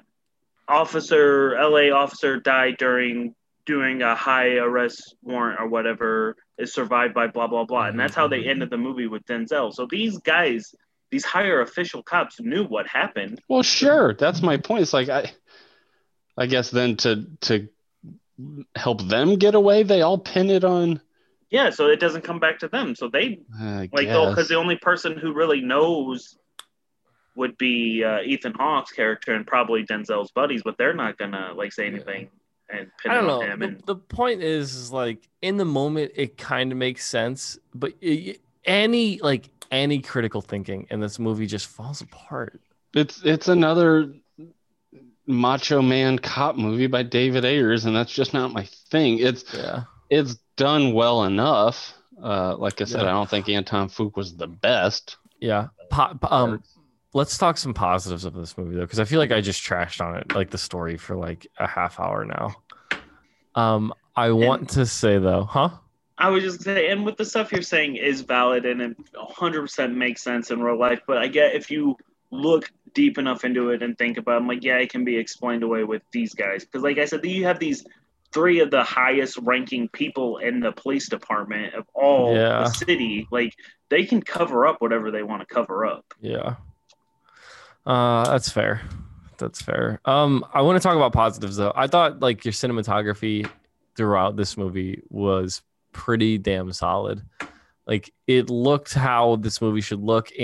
officer died during doing a high arrest warrant or whatever, is survived by blah, blah, blah. And that's how they ended the movie with Denzel. So these guys, these higher official cops knew what happened. Well, sure. That's my point. It's like, I guess then to help them get away, they all pin it on. Yeah, so it doesn't come back to them. So they, because the only person who really knows would be Ethan Hawke's character and probably Denzel's buddies, but they're not going to say anything. And I don't know. The point is like in the moment, it kind of makes sense, but any critical thinking in this movie just falls apart. It's another macho man cop movie by David Ayers, and that's just not my thing. It's done well enough. Like I said, I don't think Anton Fuqua was the best. Yeah. Let's talk some positives of this movie though, because I feel like I just trashed on it, like the story for like a half hour now. I want to say though, I was just gonna say, and with the stuff you're saying is valid and it 100% makes sense in real life, but I get if you look deep enough into it and think about it, I'm like, yeah, it can be explained away with these guys. Because like I said, you have these 3 of the highest ranking people in the police department of all the city. Like they can cover up whatever they want to cover up. Yeah. That's fair. I want to talk about positives though. I thought like your cinematography throughout this movie was pretty damn solid. Like it looked how this movie should look, and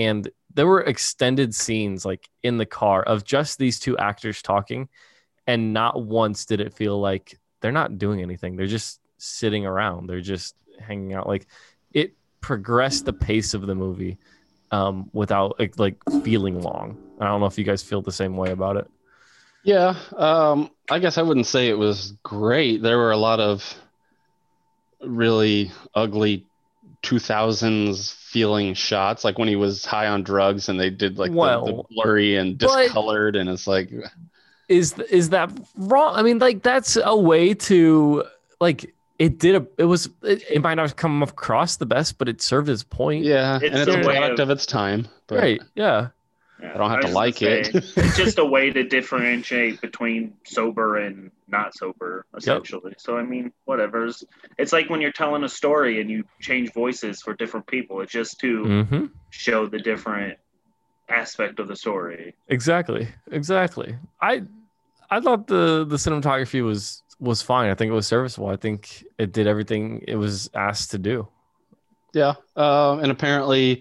there were extended scenes like in the car of just these two actors talking, and not once did it feel like they're not doing anything. They're just sitting around. They're just hanging out. Like it progressed the pace of the movie without like feeling long. I don't know if you guys feel the same way about it. Yeah, I guess I wouldn't say it was great. There were a lot of really ugly 2000s feeling shots, like when he was high on drugs and they did like the blurry and discolored, and it's like, is that wrong? I mean, like that's a way to like it might not come across the best, but it served its point. Yeah, and it's a product of its time. But right? Yeah. I don't have to like it. It's just a way to differentiate between sober and not sober, essentially. Yep. So, I mean, whatever. It's like when you're telling a story and you change voices for different people. It's just to show the different aspect of the story. Exactly. I thought the cinematography was fine. I think it was serviceable. I think it did everything it was asked to do. Yeah. And apparently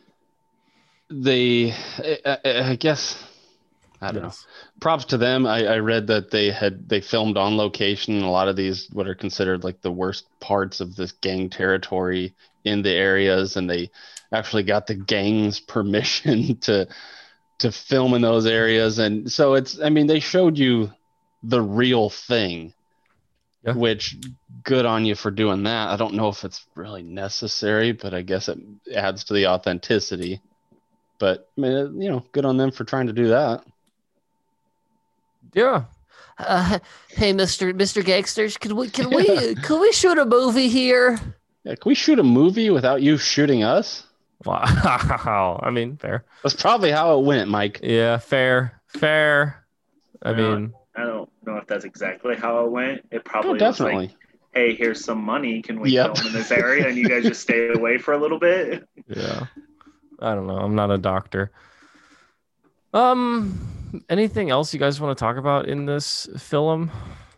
I guess I don't know. Props to them. I read that they filmed on location a lot of these what are considered like the worst parts of this gang territory in the areas, and they actually got the gang's permission to film in those areas. And so they showed you the real thing. Yeah. Which good on you for doing that. I don't know if it's really necessary, but I guess it adds to the authenticity. But I mean, good on them for trying to do that. Yeah. Hey, Mr. Gangsters, can we shoot a movie here? Yeah, can we shoot a movie without you shooting us? Wow. I mean, fair. That's probably how it went, Mike. Yeah, fair. I mean, I don't know if that's exactly how it went. It probably was like, hey, here's some money. Can we film in this area? And you guys just stay away for a little bit. Yeah. I don't know. I'm not a doctor. Anything else you guys want to talk about in this film?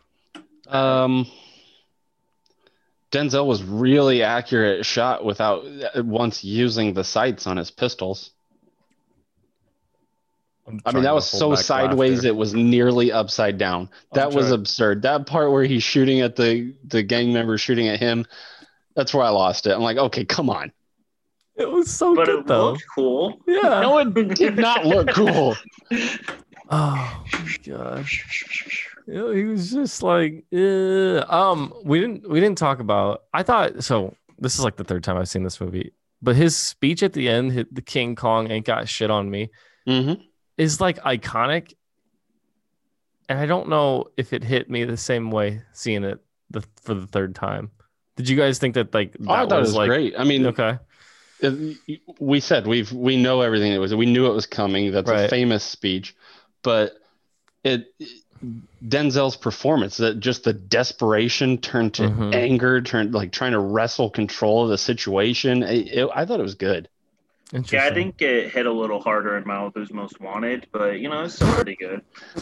Denzel was really accurate shot without once using the sights on his pistols. I mean, that was so sideways, it was nearly upside down. That was absurd. That part where he's shooting at the gang member shooting at him, that's where I lost it. I'm like, okay, come on. It was so good, though. Looked cool. Yeah. No, it did not look cool. Oh, my gosh. He was just like, we didn't talk about, I thought, so this is like the third time I've seen this movie, but his speech at the end, the King Kong ain't got shit on me, is like iconic. And I don't know if it hit me the same way seeing it for the third time. Did you guys think that I thought it was like, great. I mean, okay. We said we know everything it was. We knew it was coming. That's a famous speech, but Denzel's performance, that just the desperation turned to anger, turned like trying to wrestle control of the situation. I thought it was good. Yeah, I think it hit a little harder in Malibu's Most Wanted, but it's still pretty good.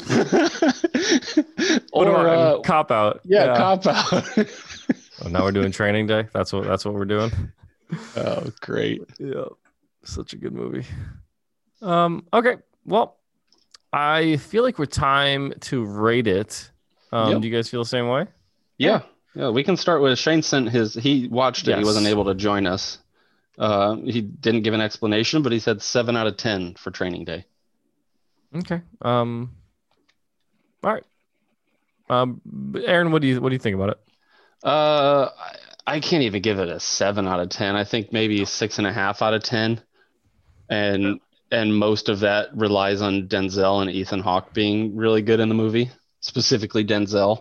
or Cop Out. Yeah, Cop Out. Oh, now we're doing Training Day. That's what we're doing. Oh, great. Yeah. Such a good movie. Okay. Well, I feel like we're time to rate it. Do you guys feel the same way? Yeah. We can start with Shane he watched it. Yes. He wasn't able to join us. He didn't give an explanation, but he said 7 out of 10 for Training Day. Okay. All right. Aaron, what do you think about it? I can't even give it a 7 out of 10. I think maybe 6.5 out of 10. And most of that relies on Denzel and Ethan Hawke being really good in the movie, specifically Denzel.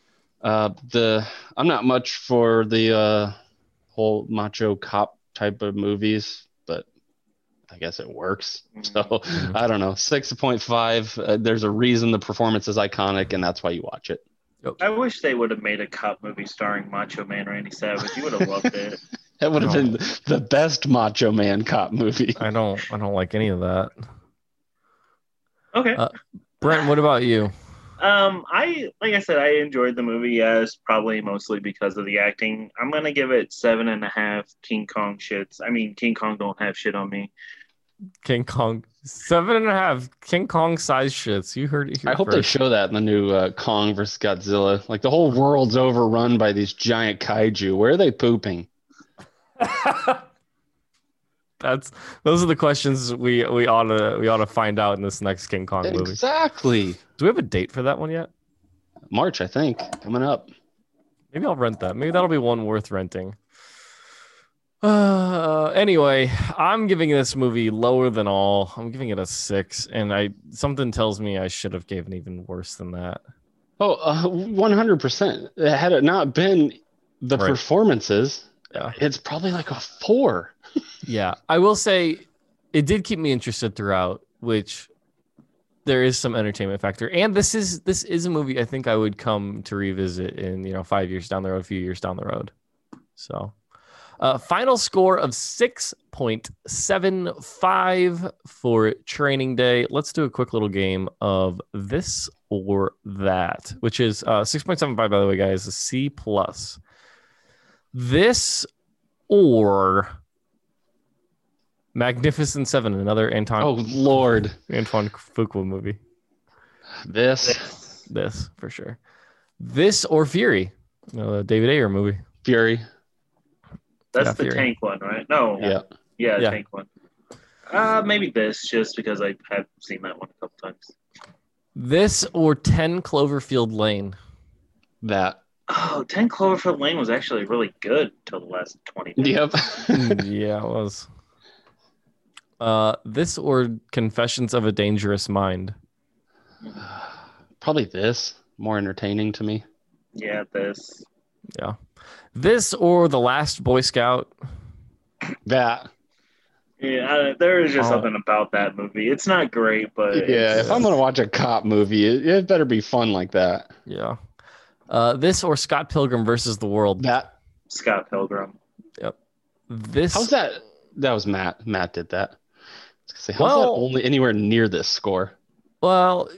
I'm not much for the whole macho cop type of movies, but I guess it works. So I don't know, 6.5. There's a reason the performance is iconic, and that's why you watch it. I wish they would have made a cop movie starring Macho Man Randy Savage. You would have loved it. That would have been the best Macho Man cop movie. I don't like any of that. Okay. Brent, what about you? Like I said, I enjoyed the movie. Yes, probably mostly because of the acting. I'm gonna give it 7.5 King Kong shits. I mean, King Kong don't have shit on me. King Kong 7.5 King Kong size shits. You heard it here I hope they show that in the new Kong versus Godzilla. Like the whole world's overrun by these giant kaiju. Where are they pooping? Those are the questions we ought to find out in this next King Kong movie. Exactly. Do we have a date for that one yet? March, I think, coming up. Maybe I'll rent that. Maybe that'll be one worth renting. Anyway, I'm giving this movie lower than all. I'm giving it a 6, and something tells me I should have given even worse than that. Oh, 100%. Had it not been the performances, it's probably like a 4. Yeah, I will say it did keep me interested throughout, which there is some entertainment factor. And this is a movie I think I would come to revisit in 5 years down the road, a few years down the road. So, final score of 6.75 for Training Day. Let's do a quick little game of this or that, which is 6.75, by the way, guys, a C+. This or Magnificent Seven, another Antoine Fuqua movie. This for sure. This or Fury, David Ayer movie. Fury. That's the Fury. Tank one, right? No. Yeah, Tank one. Maybe this, just because I have seen that one a couple times. This or 10 Cloverfield Lane. That. Oh, 10 Cloverfield Lane was actually really good till the last 20 minutes. Yep. Yeah, it was. This or Confessions of a Dangerous Mind? Probably this. More entertaining to me. Yeah, this. Yeah. This or The Last Boy Scout? That. Yeah, there is just something about that movie. It's not great, but... Yeah, if I'm going to watch a cop movie, it better be fun like that. Yeah. This or Scott Pilgrim versus the World? That. Scott Pilgrim. Yep. This... How's that? That was Matt. Matt did that. How's that only anywhere near this score? Well,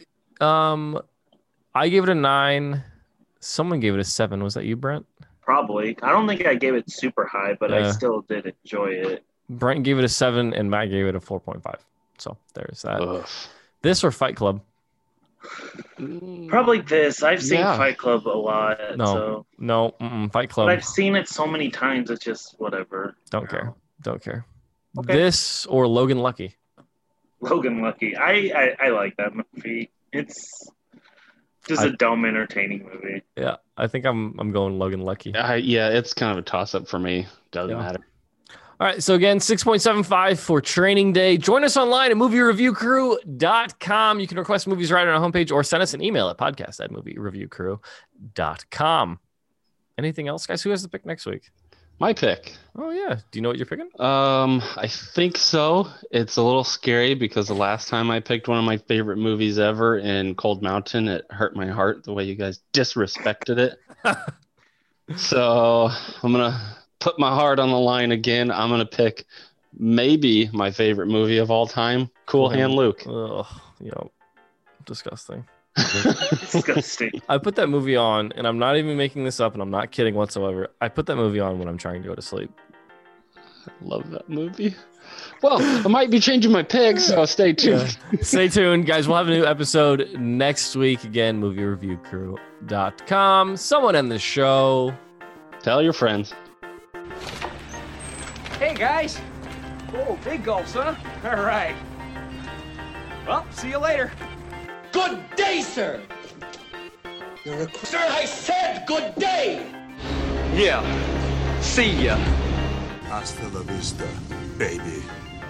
I gave it a 9. Someone gave it a 7. Was that you, Brent? Probably. I don't think I gave it super high, but I still did enjoy it. Brent gave it a 7, and Matt gave it a 4.5. So there's that. Ugh. This or Fight Club? Probably this. I've seen Fight Club a lot. No, Fight Club. But I've seen it so many times. It's just whatever. Don't care. Okay. This or Logan Lucky? Logan Lucky. I like that movie. It's just a dumb, entertaining movie. Yeah, I think I'm going Logan Lucky. Yeah, it's kind of a toss-up for me. Doesn't matter. All right, so again, 6.75 for Training Day. Join us online at moviereviewcrew.com. You can request movies right on our homepage or send us an email at podcast@moviereviewcrew.com. Anything else, guys? Who has the pick next week? My pick. Oh, yeah. Do you know what you're picking? I think so. It's a little scary because the last time I picked one of my favorite movies ever in Cold Mountain, it hurt my heart the way you guys disrespected it. So I'm going to put my heart on the line again. I'm going to pick maybe my favorite movie of all time, Cool Hand Luke. Ugh, disgusting. Disgusting. I put that movie on, and I'm not even making this up, and I'm not kidding whatsoever. I put that movie on when I'm trying to go to sleep. I love that movie. Well, I might be changing my pick, so stay tuned. Yeah. Stay tuned, guys. We'll have a new episode next week. Again, moviereviewcrew.com. Someone end the show. Tell your friends. Hey, guys. Oh, big gulps, huh? All right. Well, see you later. Good day, sir. Sir, I said good day. Yeah. See ya. Hasta la vista, baby.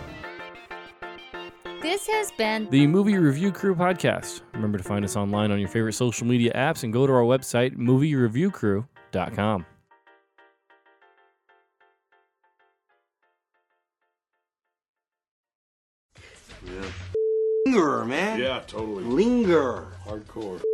This has been the Movie Review Crew podcast. Remember to find us online on your favorite social media apps and go to our website, moviereviewcrew.com. Linger, man. Yeah, totally. Linger. Hardcore.